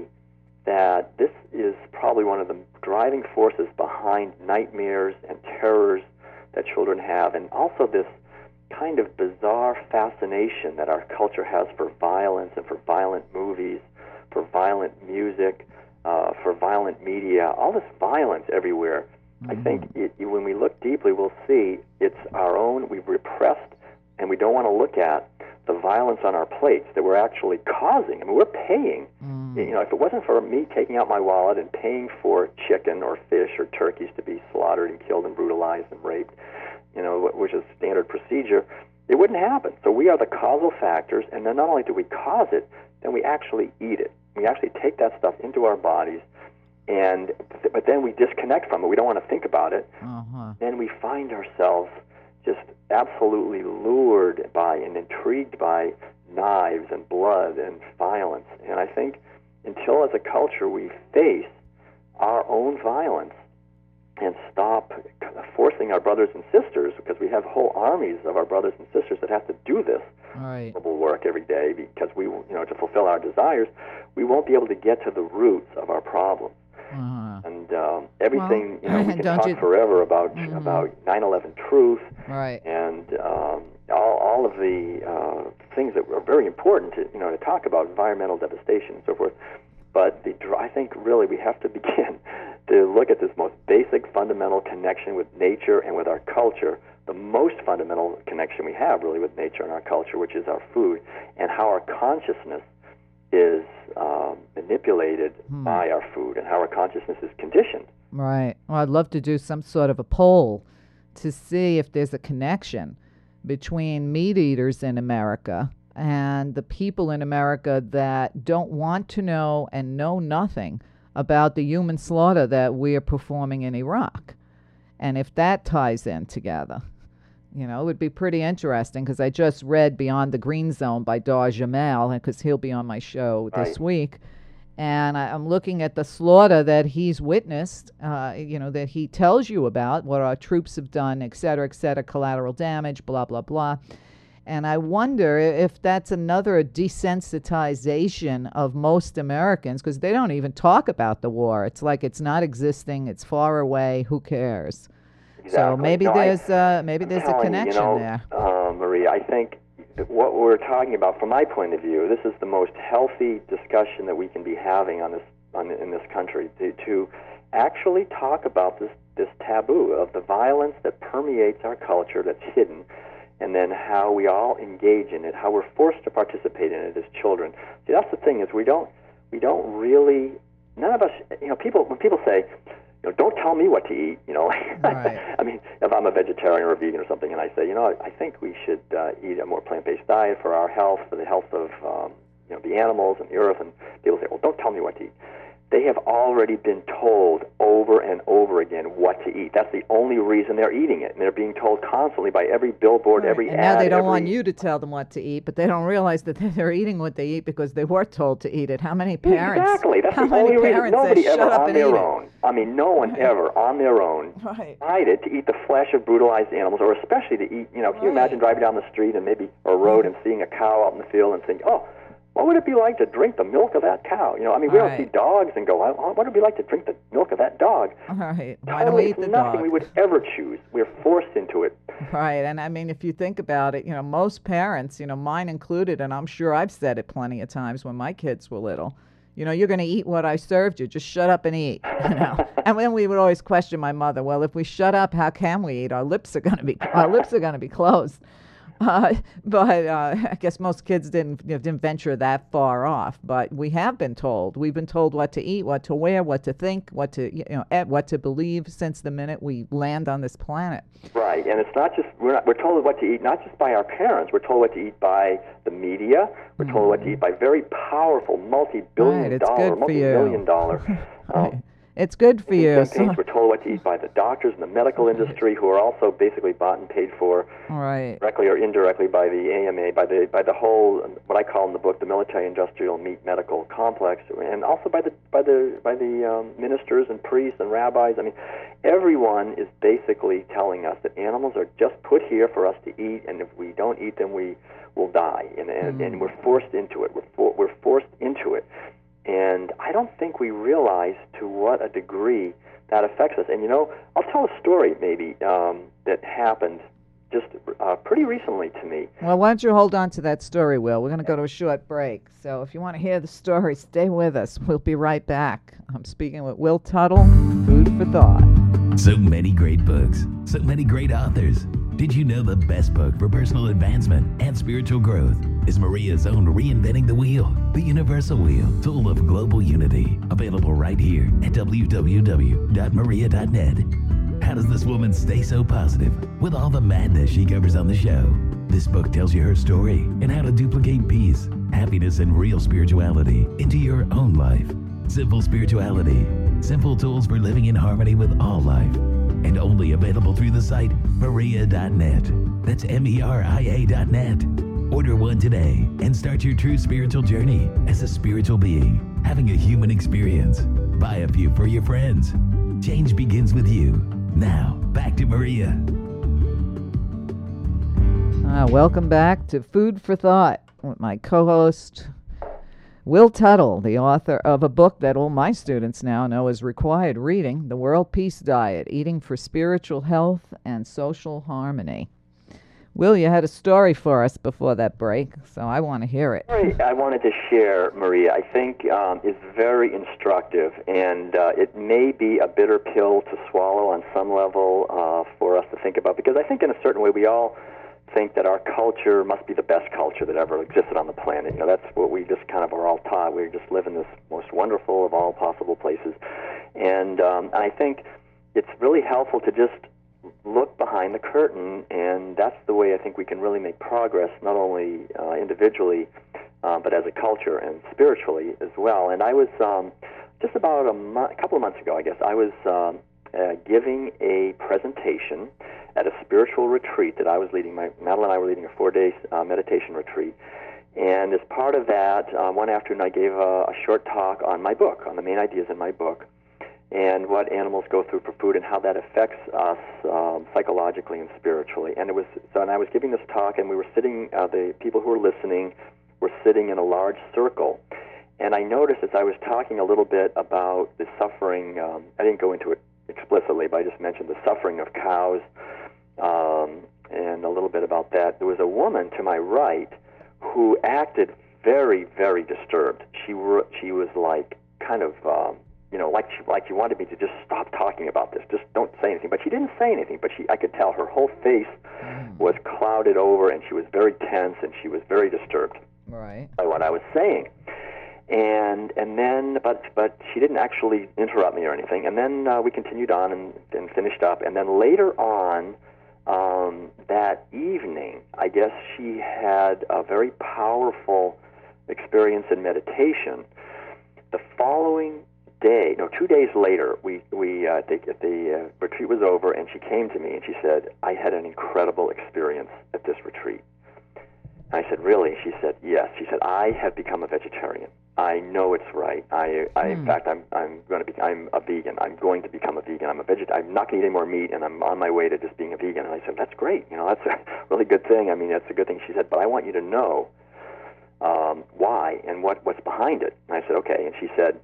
that this is probably one of the driving forces behind nightmares and terrors that children have, and also this kind of bizarre fascination that our culture has for violence and for violent movies, for violent music, uh, for violent media, all this violence everywhere. Mm-hmm. I think it, when we look deeply, we'll see it's our own, we've repressed, and we don't want to look at the violence on our plates that we're actually causing. I mean, we're paying. Mm. You know, if it wasn't for me taking out my wallet and paying for chicken or fish or turkeys to be slaughtered and killed and brutalized and raped, you know, which is standard procedure, it wouldn't happen. So we are the causal factors, and then not only do we cause it, then we actually eat it. We actually take that stuff into our bodies, and but then we disconnect from it. We don't want to think about it. Uh-huh. Then we find ourselves just absolutely lured by and intrigued by knives and blood and violence. And I think until as a culture we face our own violence and stop forcing our brothers and sisters, because we have whole armies of our brothers and sisters that have to do this right. work every day because we, you know, to fulfill our desires, we won't be able to get to the roots of our problems. Uh-huh. And um, everything, well, you know, we can talk you... forever about mm-hmm. about nine eleven truth, right. and um, all all of the uh, things that are very important to you know to talk about, environmental devastation and so forth. But the I think really we have to begin to look at this most basic, fundamental connection with nature and with our culture, the most fundamental connection we have really with nature and our culture, which is our food, and how our consciousness is um, manipulated hmm. by our food, and how our consciousness is conditioned. Right. Well, I'd love to do some sort of a poll to see if there's a connection between meat eaters in America and the people in America that don't want to know and know nothing about the human slaughter that we are performing in Iraq. And if that ties in together, you know, it would be pretty interesting, because I just read Beyond the Green Zone by Dar Jamal, because he'll be on my show right. this week. And I, I'm looking at the slaughter that he's witnessed, uh, you know, that he tells you about, what our troops have done, et cetera, et cetera, collateral damage, blah, blah, blah. And I wonder if that's another desensitization of most Americans, because they don't even talk about the war. It's like it's not existing. It's far away. Who cares? Exactly. So maybe no, there's I, uh, maybe I'm there's a connection you, you know, there. Uh, Maria, I think what we're talking about, from my point of view, this is the most healthy discussion that we can be having on this on, in this country, to, to actually talk about this this taboo of the violence that permeates our culture, that's hidden, and then how we all engage in it, how we're forced to participate in it as children. See, that's the thing, is we don't we don't really, none of us, you know, people, when people say, you know, don't tell me what to eat, you know. Right. I mean, if I'm a vegetarian or a vegan or something, and I say, you know, I think we should uh, eat a more plant-based diet for our health, for the health of, um, you know, the animals and the earth, and people say, well, don't tell me what to eat. They have already been told over and over again what to eat. That's the only reason they're eating it, and they're being told constantly by every billboard, right. every and ad. Now they don't every... want you to tell them what to eat, but they don't realize that they're eating what they eat because they were told to eat it. How many parents? Exactly. That's how the only many reason. Nobody say, ever Shut up on and their eat own. It. I mean, no one right. ever on their own right. decided to eat the flesh of brutalized animals, or especially to eat. You know, can you right. imagine driving down the street and maybe or a road and seeing a cow out in the field and thinking, oh, what would it be like to drink the milk of that cow? You know, I mean, we All don't right. see dogs and go, what would it be like to drink the milk of that dog? All right. Why totally, don't we eat it's the nothing dog? we would ever choose. We're forced into it. Right. And I mean, if you think about it, you know, most parents, you know, mine included, and I'm sure I've said it plenty of times when my kids were little, you know, you're going to eat what I served you. Just shut up and eat. You know. And then we would always question my mother, well, if we shut up, how can we eat? Our lips are going to be our lips are going to be closed. Uh, but uh, I guess most kids didn't you know, didn't venture that far off. But we have been told. We've been told what to eat, what to wear, what to think, what to you know, eh, what to believe since the minute we land on this planet. Right, and it's not just we're not, we're told what to eat not just by our parents. We're told what to eat by the media. We're mm. told what to eat by very powerful multi-billion right, it's dollar, good multi-million dollar. right. um, It's good for you. So. We're told what to eat by the doctors and the medical industry, who are also basically bought and paid for, right, directly or indirectly by the A M A, by the by the whole, what I call in the book, the military-industrial meat medical complex, and also by the by the by the um, ministers and priests and rabbis. I mean, everyone is basically telling us that animals are just put here for us to eat, and if we don't eat them, we will die, and and, mm. and we're forced into it. We're for, we're forced into it. And I don't think we realize to what a degree that affects us. And, you know, I'll tell a story maybe um, that happened just uh, pretty recently to me. Well, why don't you hold on to that story, Will? We're going to go to a short break. So if you want to hear the story, stay with us. We'll be right back. I'm speaking with Will Tuttle, Food for Thought. So many great books, so many great authors. Did you know the best book for personal advancement and spiritual growth is Maria's own Reinventing the Wheel, the Universal Wheel, Tool of Global Unity, available right here at w w w dot maria dot net. How does this woman stay so positive with all the madness she covers on the show? This book tells you her story and how to duplicate peace, happiness, and real spirituality into your own life. Simple spirituality, simple tools for living in harmony with all life. And only available through the site maria dot net. That's M E R I A dot net. Order one today and start your true spiritual journey as a spiritual being, having a human experience. Buy a few for your friends. Change begins with you. Now, back to Maria. Uh, welcome back to Food for Thought with my co-host, Will Tuttle, the author of a book that all my students now know is required reading, The World Peace Diet, Eating for Spiritual Health and Social Harmony. Will, you had a story for us before that break, so I want to hear it. I wanted to share, Maria, I think um, is very instructive, and uh, it may be a bitter pill to swallow on some level uh, for us to think about, because I think in a certain way we all think that our culture must be the best culture that ever existed on the planet. You know, that's what we just kind of are all taught. We just live in this most wonderful of all possible places. And um, I think it's really helpful to just look behind the curtain, and that's the way I think we can really make progress, not only uh, individually, uh, but as a culture and spiritually as well. And I was, um, just about a, mo- a couple of months ago, I guess, I was um, uh, giving a presentation at a spiritual retreat that I was leading. My, Madeline and I were leading a four-day uh, meditation retreat. And as part of that, uh, one afternoon I gave a, a short talk on my book, on the main ideas in my book, and what animals go through for food and how that affects us um, psychologically and spiritually. And it was so. And I was giving this talk, and we were sitting. Uh, the people who were listening were sitting in a large circle. And I noticed as I was talking a little bit about the suffering. Um, I didn't go into it explicitly, but I just mentioned the suffering of cows. Um, and a little bit about that. There was a woman to my right who acted very, very disturbed. She were, she was like kind of, um, you know, like she like she wanted me to just stop talking about this. Just don't say anything. But she didn't say anything. But she, I could tell her whole face was clouded over, and she was very tense, and she was very disturbed right. by what I was saying. And and then, but but she didn't actually interrupt me or anything. And then uh, we continued on and, and finished up. And then later on. Um, that evening, I guess she had a very powerful experience in meditation. The following day, no, two days later, we we uh, the, the uh, retreat was over, and she came to me and she said, "I had an incredible experience at this retreat." I said, "Really?" She said, "Yes." She said, "I have become a vegetarian. I know it's right. I, I mm. in fact, I'm I'm going to be I'm a vegan. I'm going to become a vegan. I'm a veget. I'm not going to eat any more meat, and I'm on my way to just being a vegan." And I said, "That's great. You know, that's a really good thing. I mean, that's a good thing." She said, "But I want you to know um, why and what what's behind it." And I said, "Okay." And she said,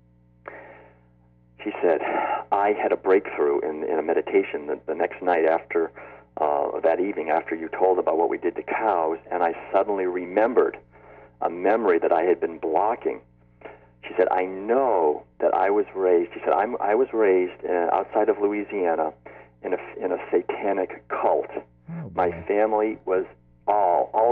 she said, "I had a breakthrough in in a meditation the, the next night after." Uh, that evening after you told about what we did to cows, and I suddenly remembered a memory that I had been blocking. She said, "I know that I was raised," she said, I'm, I was raised uh, outside of Louisiana in a, in a satanic cult. Oh, my family was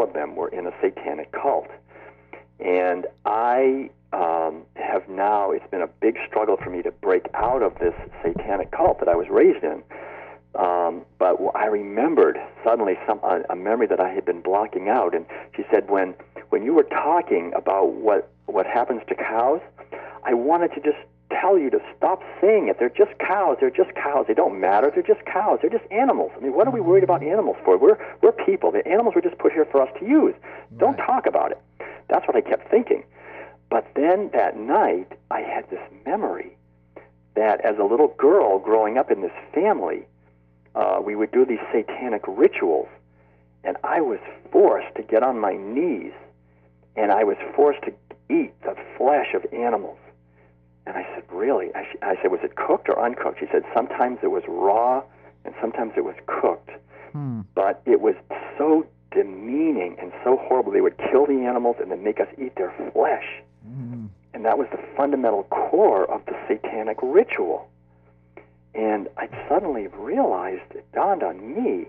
of them were in a satanic cult. And I um, have now, it's been a big struggle for me to break out of this satanic cult that I was raised in. Um, but I remembered suddenly some a, a memory that I had been blocking out. And she said, when when you were talking about what, what happens to cows, I wanted to just tell you to stop saying it. They're just cows. They're just cows. They don't matter. They're just cows. They're just animals. I mean, what are we worried about animals for? We're we're people. The animals were just put here for us to use. Don't Right. talk about it. That's what I kept thinking. But then that night, I had this memory that as a little girl growing up in this family, uh, we would do these satanic rituals, and I was forced to get on my knees, and I was forced to eat the flesh of animals. And I said, really? I, I said, was it cooked or uncooked? She said, sometimes it was raw, and sometimes it was cooked. Hmm. But it was so demeaning and so horrible. They would kill the animals and then make us eat their flesh. Mm. And that was the fundamental core of the satanic ritual. And I suddenly realized, it dawned on me,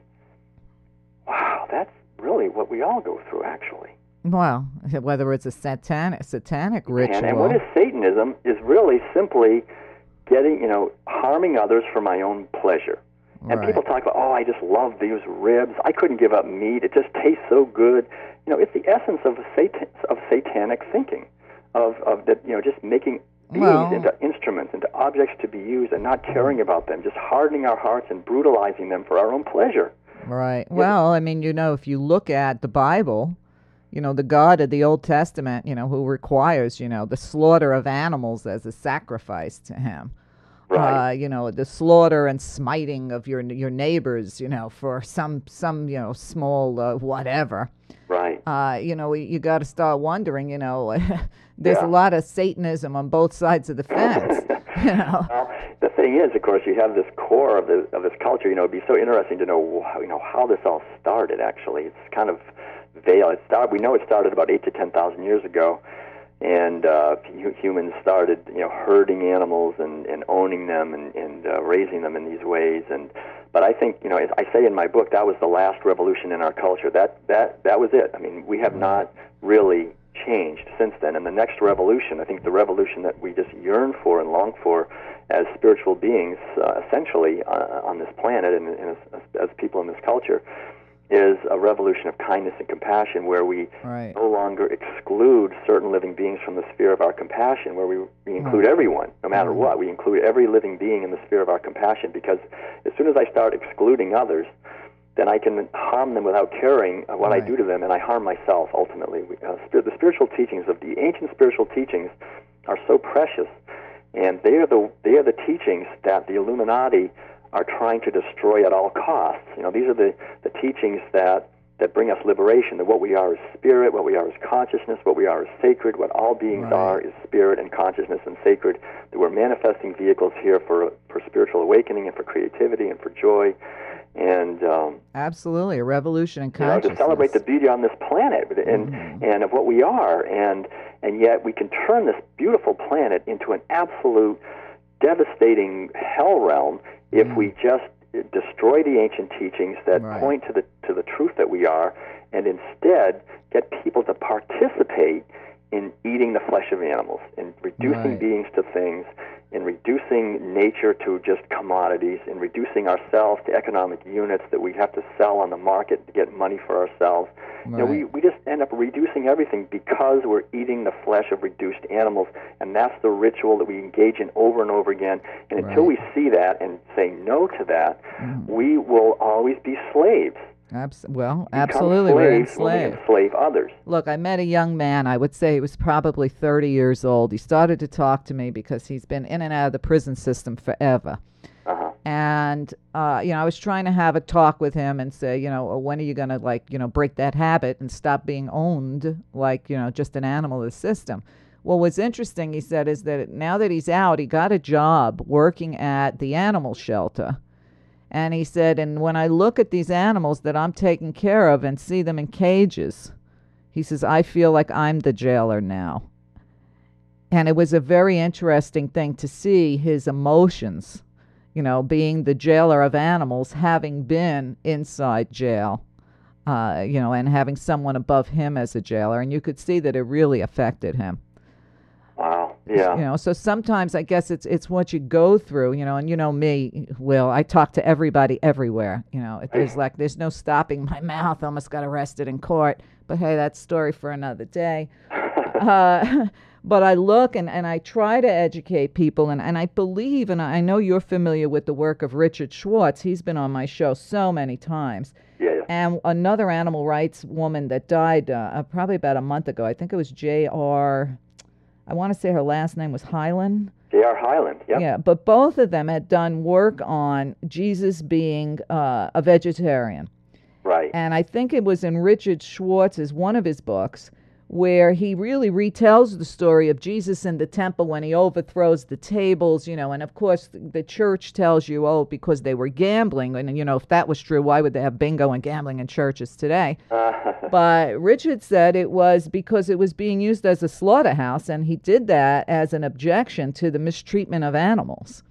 wow, that's really what we all go through, actually. Well, whether it's a satanic satanic ritual. And, and what is Satanism is really simply getting, you know, harming others for my own pleasure. And Right. people talk about, oh, I just love these ribs. I couldn't give up meat. It just tastes so good. You know, it's the essence of satan- of satanic thinking, of of that, you know, just making beings Well- into instruments, into objects to be used, and not caring about them, just hardening our hearts and brutalizing them for our own pleasure. Right. Well, I mean, you know, if you look at the Bible, you know, the God of the Old Testament, you know, who requires, you know, the slaughter of animals as a sacrifice to him. Right. Uh, you know, the slaughter and smiting of your your neighbors, you know, for some some you know small uh, whatever. Right. Uh, you know, you got to start wondering. You know, there's Yeah. a lot of Satanism on both sides of the fence. You know. Well, the thing is, of course, you have this core of the of this culture. You know, it'd be so interesting to know, how, you know, how this all started. Actually, it's kind of veiled. It started. We know it started about eight to ten thousand years ago, and uh, hu- humans started, you know, herding animals and, and owning them and, and uh, raising them in these ways. And but I think, you know, as I say in my book, that was the last revolution in our culture. That that that was it. I mean, we have not really changed since then. And the next revolution, I think the revolution that we just yearn for and long for as spiritual beings, uh, essentially, uh, on this planet and, and as, as people in this culture, is a revolution of kindness and compassion, where we Right. no longer exclude certain living beings from the sphere of our compassion, where we, we include Right. everyone, no matter what. We include every living being in the sphere of our compassion, because as soon as I start excluding others, then I can harm them without caring uh, what I Right. do to them, and I harm myself, ultimately. We, uh, spir- the spiritual teachings of the ancient spiritual teachings are so precious, and they are the they are the teachings that the Illuminati are trying to destroy at all costs. You know, these are the, the teachings that, that bring us liberation, that what we are is spirit, what we are is consciousness, what we are is sacred, what all beings Right. are is spirit and consciousness and sacred, that we're manifesting vehicles here for, for spiritual awakening and for creativity and for joy, and um, Absolutely, a revolution in you know, consciousness. to celebrate the beauty on this planet and Mhm. and of what we are, and and yet we can turn this beautiful planet into an absolute devastating hell realm if Mm. we just destroy the ancient teachings that Right. point to the to the truth that we are, and instead get people to participate in eating the flesh of animals, in reducing Right. beings to things, in reducing nature to just commodities, in reducing ourselves to economic units that we have to sell on the market to get money for ourselves. You know, we, Right. we just end up reducing everything because we're eating the flesh of reduced animals, and that's the ritual that we engage in over and over again. And until Right. we see that and say no to that, Mhm. we will always be slaves. Abs- well, Become absolutely, we're slaves when we enslaved. enslave others. Look, I met a young man, I would say he was probably thirty years old. He started to talk to me because he's been in and out of the prison system forever. Uh-huh. And, uh, you know, I was trying to have a talk with him and say, you know, when are you going to, like, you know, break that habit and stop being owned like, you know, just an animal of the system. Well, what's interesting, he said, is that now that he's out, he got a job working at the animal shelter. And he said, and when I look at these animals that I'm taking care of and see them in cages, he says, I feel like I'm the jailer now. And it was a very interesting thing to see his emotions, you know, being the jailer of animals, having been inside jail. Uh, uh, you know, and having someone above him as a jailer, and you could see that it really affected him. Wow. Yeah. You know, so sometimes I guess it's it's what you go through, you know, and you know me, Will, I talk to everybody everywhere, you know. There's like, there's no stopping my mouth. Almost got arrested in court. But hey, that's a story for another day. uh, but I look and, and I try to educate people, and, and I believe, and I know you're familiar with the work of Richard Schwartz. He's been on my show so many times. Yeah. And another animal rights woman that died uh, probably about a month ago, I think it was J R I want to say her last name was Hyland. J R Hyland, yeah. Yeah, but both of them had done work on Jesus being uh, a vegetarian. Right. And I think it was in Richard Schwartz's, one of his books, where he really retells the story of Jesus in the temple when he overthrows the tables, you know, and of course the, the church tells you, oh, because they were gambling, and, you know, if that was true, why would they have bingo and gambling in churches today? Uh. But Richard said it was because it was being used as a slaughterhouse, and he did that as an objection to the mistreatment of animals.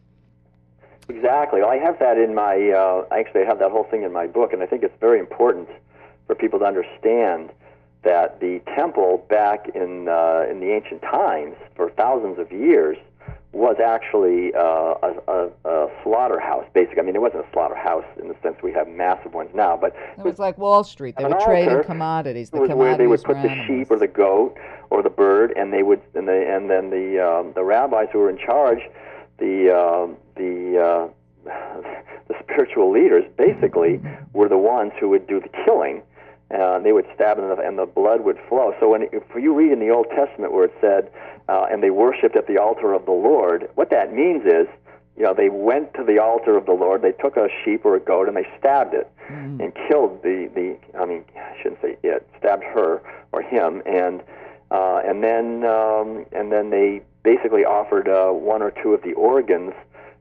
Exactly. Well, I have that in my, uh, actually I have that whole thing in my book, and I think it's very important for people to understand that the temple back in uh, in the ancient times, for thousands of years, was actually uh, a, a, a slaughterhouse, basically. I mean, it wasn't a slaughterhouse in the sense we have massive ones now, but it was like Wall Street. They were trading commodities. The it was commodities where they would put the animals. sheep or the goat or the bird, and they would, and, they, and then the um, the rabbis who were in charge, the uh, the uh, the spiritual leaders, basically, were the ones who would do the killing. Uh, they would stab and the, and the blood would flow. So when if you read in the Old Testament where it said, uh, and they worshipped at the altar of the Lord, what that means is, you know, they went to the altar of the Lord, they took a sheep or a goat, and they stabbed it mm. and killed the, the, I mean, I shouldn't say it, stabbed her or him, and uh, and then um, and then they basically offered uh, one or two of the organs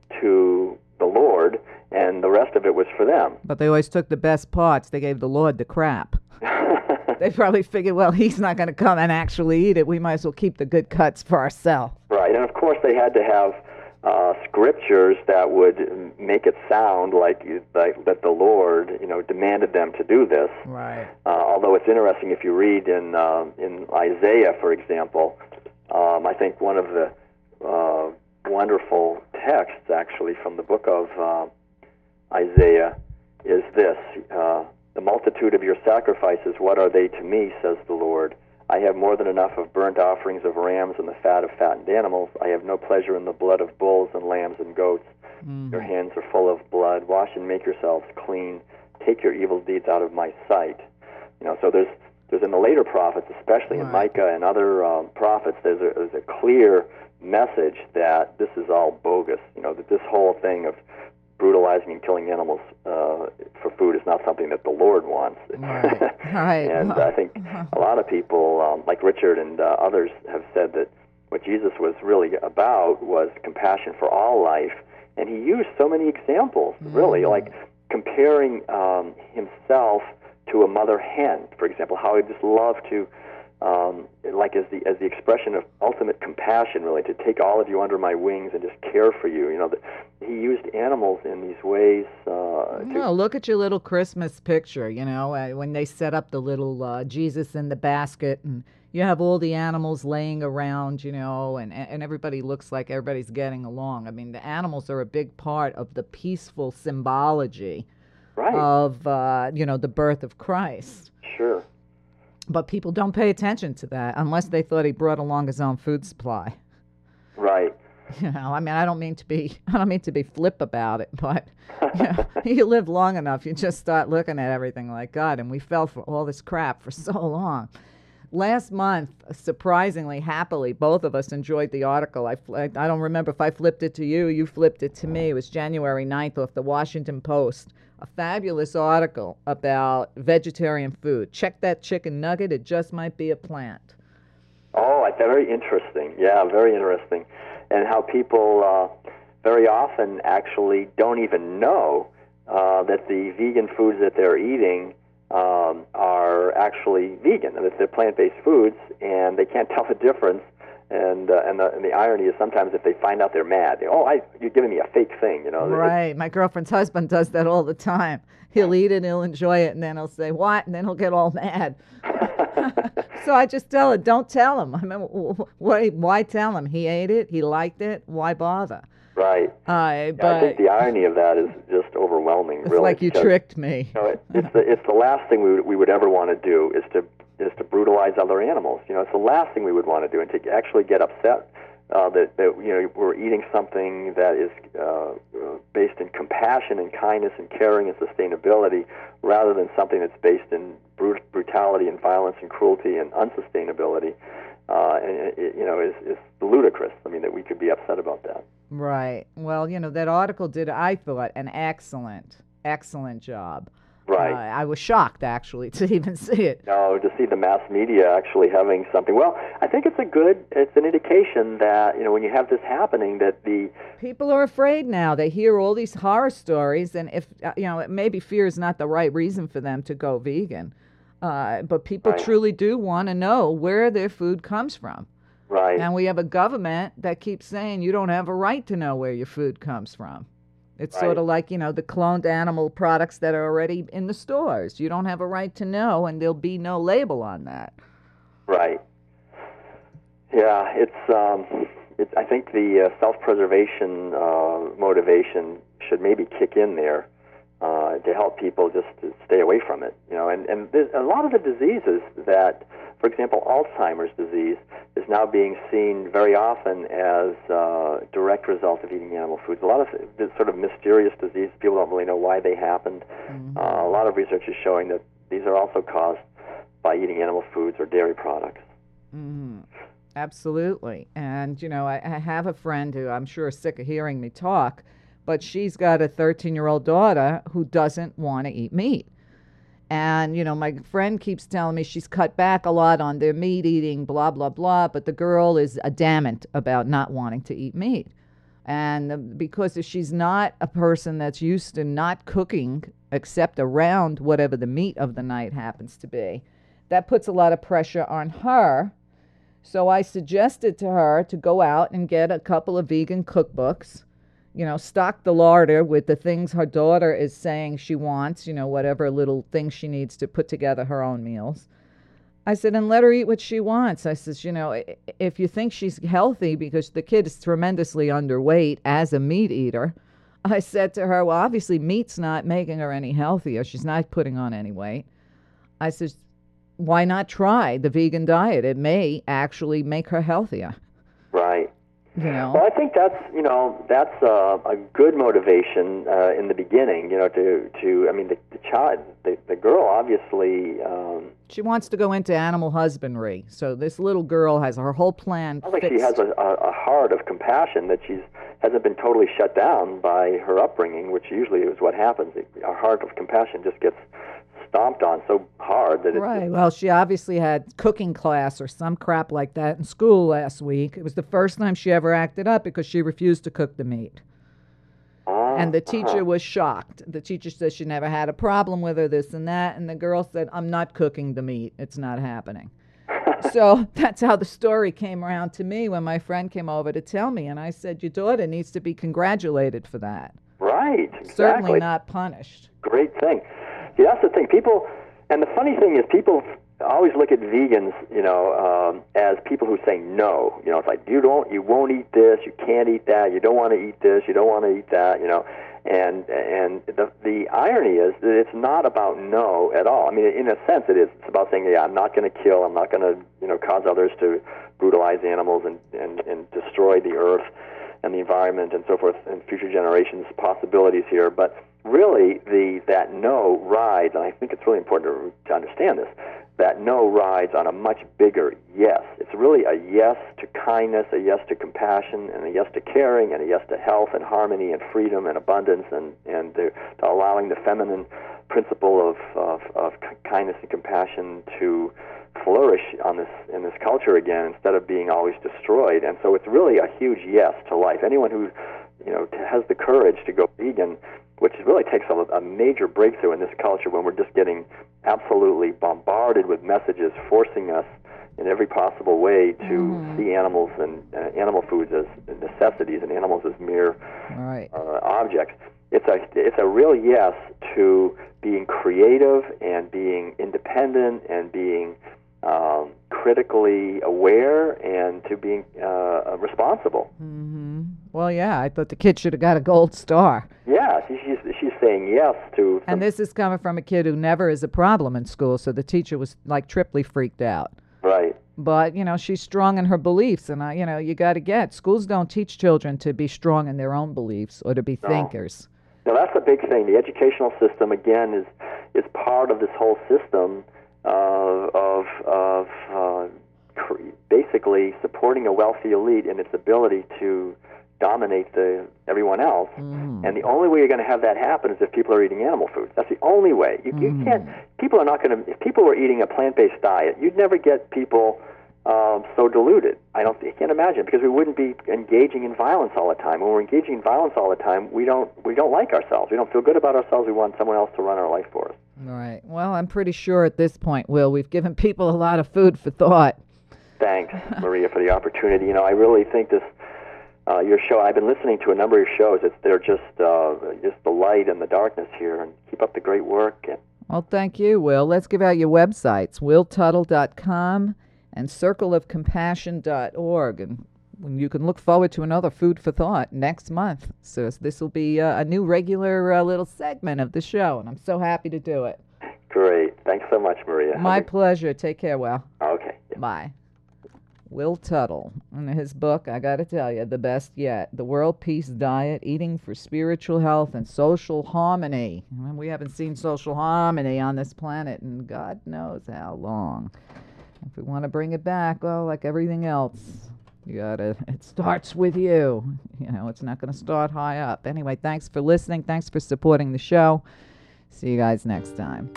to the Lord, and the rest of it was for them. But they always took the best parts. They gave the Lord the crap. They probably figured, well, he's not going to come and actually eat it. We might as well keep the good cuts for ourselves. Right, and of course they had to have uh, scriptures that would make it sound like, like that the Lord, you know, demanded them to do this. Right. Uh, although it's interesting if you read in uh, in Isaiah, for example, um, I think one of the uh, wonderful texts, actually, from the book of uh, Isaiah is this, uh, the multitude of your sacrifices, what are they to me, says the Lord? I have more than enough of burnt offerings of rams and the fat of fattened animals. I have no pleasure in the blood of bulls and lambs and goats. Mm-hmm. Your hands are full of blood. Wash and make yourselves clean. Take your evil deeds out of my sight. You know, so there's there's in the later prophets, especially right. in Micah and other um, prophets, there's a, there's a clear message that this is all bogus. You know, that this whole thing of brutalizing and killing animals uh, for food is not something that the Lord wants. Right. Right. And I think a lot of people, um, like Richard and uh, others, have said that what Jesus was really about was compassion for all life, and he used so many examples, mm. really, like comparing um, himself to a mother hen, for example, how he just loved to, um, like as the as the expression of ultimate compassion, really, to take all of you under my wings and just care for you. You know, the, he used animals in these ways. Uh, no, to, look at your little Christmas picture, you know, uh, when they set up the little uh, Jesus in the basket, and you have all the animals laying around, you know, and, and everybody looks like everybody's getting along. I mean, the animals are a big part of the peaceful symbology right. of, uh, you know, the birth of Christ. Sure. But people don't pay attention to that unless they thought he brought along his own food supply. Right. You know, I mean, I don't mean to be, I don't mean to be flip about it, but you know, you live long enough, you just start looking at everything like, God, and we fell for all this crap for so long. Last month, surprisingly, happily, both of us enjoyed the article. I, I don't remember if I flipped it to you, you flipped it to me. It was January ninth off the Washington Post. A fabulous article about vegetarian food. Check that chicken nugget, it just might be a plant. Oh, very interesting. Yeah, very interesting. And how people uh, very often actually don't even know uh, that the vegan foods that they're eating um, are actually vegan, and that they're plant-based foods, and they can't tell the difference And uh, and, the, and the irony is sometimes if they find out they're mad, they, oh, I, you're giving me a fake thing, you know. Right. My girlfriend's husband does that all the time. He'll eat it, he'll enjoy it, and then he'll say, what? And then he'll get all mad. So I just tell her, don't tell him. I mean, why, why tell him? He ate it, he liked it, why bother? Right. Uh, yeah, but I think the irony of that is just overwhelming, it's really. like you because, tricked me. You know, it, it's, the, it's the last thing we would, we would ever want to do is to is to brutalize other animals. You know, it's the last thing we would want to do, and to actually get upset uh, that, that you know we're eating something that is uh, based in compassion and kindness and caring and sustainability, rather than something that's based in brut- brutality and violence and cruelty and unsustainability. Uh, and it, you know, is is ludicrous. I mean, that we could be upset about that. Right. Well, you know, that article did, I thought, an excellent, excellent job. Right. Uh, I was shocked, actually, to even see it. No, to see the mass media actually having something. Well, I think it's a good, it's an indication that, you know, when you have this happening, that the... People are afraid now. They hear all these horror stories, and if, uh, you know, maybe fear is not the right reason for them to go vegan. Uh, but people Right. truly do want to know where their food comes from. Right. And we have a government that keeps saying you don't have a right to know where your food comes from. It's Right. sort of like, you know, the cloned animal products that are already in the stores. You don't have a right to know, and there'll be no label on that. Right. Yeah, it's, um, it's I think the uh, self-preservation uh, motivation should maybe kick in there uh, to help people just to stay away from it. You know, and, and there's a lot of the diseases that, for example, Alzheimer's disease is now being seen very often as a direct result of eating animal foods. A lot of this sort of mysterious disease, people don't really know why they happened. Mm-hmm. Uh, a lot of research is showing that these are also caused by eating animal foods or dairy products. Mm-hmm. Absolutely. And, you know, I, I have a friend who I'm sure is sick of hearing me talk, but she's got a thirteen-year-old daughter who doesn't want to eat meat. And, you know, my friend keeps telling me she's cut back a lot on their meat eating, blah, blah, blah, but the girl is adamant about not wanting to eat meat. And uh, because if she's not a person that's used to not cooking except around whatever the meat of the night happens to be, that puts a lot of pressure on her. So I suggested to her to go out and get a couple of vegan cookbooks, you know, stock the larder with the things her daughter is saying she wants, you know, whatever little things she needs to put together her own meals. I said, and let her eat what she wants. I says, you know, if you think she's healthy because the kid is tremendously underweight as a meat eater, I said to her, well, obviously meat's not making her any healthier. She's not putting on any weight. I said, why not try the vegan diet? It may actually make her healthier. Right. You know? Well, I think that's, you know, that's uh, a good motivation uh, in the beginning, you know, to, to I mean, the, the child, the, the girl obviously... Um, she wants to go into animal husbandry. So this little girl has her whole plan I think fixed. she has a, a, a heart of compassion that she's hasn't been totally shut down by her upbringing, which usually is what happens. A heart of compassion just gets stomped on so hard that it's... Right. Well, she obviously had cooking class or some crap like that in school last week. It was the first time she ever acted up because she refused to cook the meat. Ah, And the teacher uh-huh. was shocked. The teacher said she never had a problem with her, this and that. And the girl said, I'm not cooking the meat. It's not happening. So that's how the story came around to me when my friend came over to tell me. And I said, your daughter needs to be congratulated for that. Right, exactly. Certainly not punished. Great thing. See, that's the thing. People, and the funny thing is, people always look at vegans, you know, um, as people who say no. You know, it's like you don't, you won't eat this, you can't eat that, you don't want to eat this, you don't want to eat that. You know, and and the the irony is that it's not about no at all. I mean, in a sense, it is. It's about saying, yeah, I'm not going to kill, I'm not going to, you know, cause others to brutalize animals and and and destroy the earth and the environment and so forth, and future generations' possibilities here, but really, the that no rides, and I think it's really important to, to understand this, that no rides on a much bigger yes. It's really a yes to kindness, a yes to compassion, and a yes to caring, and a yes to health and harmony and freedom and abundance, and, and to, to allowing the feminine principle of, of, of kindness and compassion to flourish on this in this culture again instead of being always destroyed. And so it's really a huge yes to life. Anyone who, you know, has the courage to go vegan, which really takes a, a major breakthrough in this culture when we're just getting absolutely bombarded with messages forcing us in every possible way to Mm. see animals and uh, animal foods as necessities and animals as mere Right. uh, objects. It's a it's a real yes to being creative and being independent and being um, critically aware and to being uh, responsible. Hmm. Well, yeah, I thought the kid should have got a gold star. Yeah, she, she's she's saying yes to. Some, And this is coming from a kid who never is a problem in school, so the teacher was like triply freaked out. right. But, you know, she's strong in her beliefs, and, I, you know, you got to get, schools don't teach children to be strong in their own beliefs or to be No. thinkers. Now that's a big thing. The educational system, again, is is part of this whole system uh, of of uh, cr- basically supporting a wealthy elite in its ability to dominate the everyone else. Mm. And the only way you're going to have that happen is if people are eating animal foods. That's the only way. You, you can't. People are not going to. If people were eating a plant-based diet, you'd never get people um, so deluded. I don't. I can't imagine, because we wouldn't be engaging in violence all the time. When we're engaging in violence all the time, we don't. We don't like ourselves. We don't feel good about ourselves. We want someone else to run our life for us. Right. Well, I'm pretty sure at this point, Will, we've given people a lot of food for thought. Thanks, Maria, for the opportunity. You know, I really think this. Uh, your show, I've been listening to a number of your shows. It's they're just uh, just the light and the darkness here, and keep up the great work. And Well, thank you, Will. Let's give out your websites, will tuttle dot com and circle of compassion dot org. And you can look forward to another Food for Thought next month. So this will be uh, a new regular uh, little segment of the show, and I'm so happy to do it. great. Thanks so much, Maria. My Have pleasure. Take care, Will. a- okay. Bye. Will Tuttle, in his book, I got to tell you, the best yet, The World Peace Diet, Eating for Spiritual Health and Social Harmony. And we haven't seen social harmony on this planet in God knows how long. If we want to bring it back, well, like everything else, you gotta, it starts with you. You know, it's not going to start high up. Anyway, thanks for listening. Thanks for supporting the show. See you guys next time.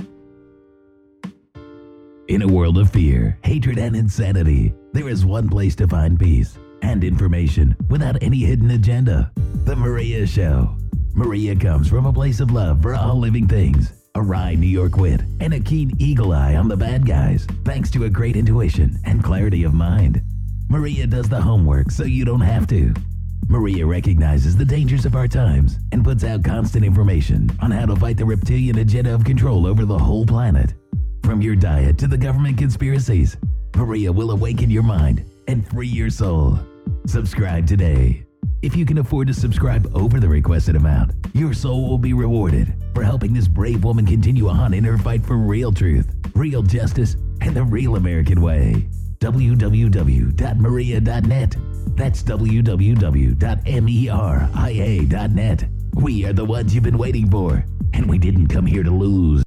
In a world of fear, hatred, and insanity, there is one place to find peace and information without any hidden agenda. The Maria Show. Maria comes from a place of love for all living things, a wry New York wit, and a keen eagle eye on the bad guys, thanks to a great intuition and clarity of mind. Maria does the homework so you don't have to. Maria recognizes the dangers of our times and puts out constant information on how to fight the reptilian agenda of control over the whole planet. From your diet to the government conspiracies, Maria will awaken your mind and free your soul. Subscribe today. If you can afford to subscribe over the requested amount, your soul will be rewarded for helping this brave woman continue on in her fight for real truth, real justice, and the real American way. w w w dot maria dot net. That's w w w dot meria dot net. We are the ones you've been waiting for, and we didn't come here to lose.